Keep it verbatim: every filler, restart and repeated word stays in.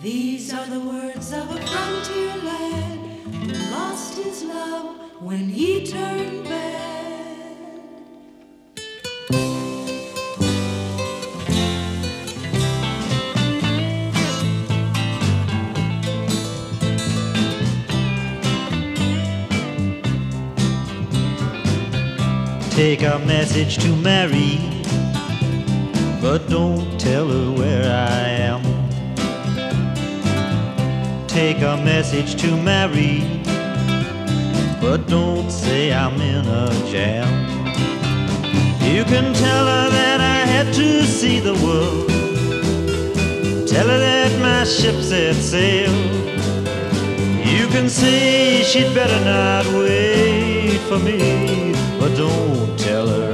These are the words of a frontier lad who lost his love when he turned bad. Take a message to Mary, but don't tell her where I am. Take a message to Mary, but don't say I'm in a jam. You can tell her that I had to see the world. Tell her that my ship set sail. You can say she'd better not wait for me, but don't tell her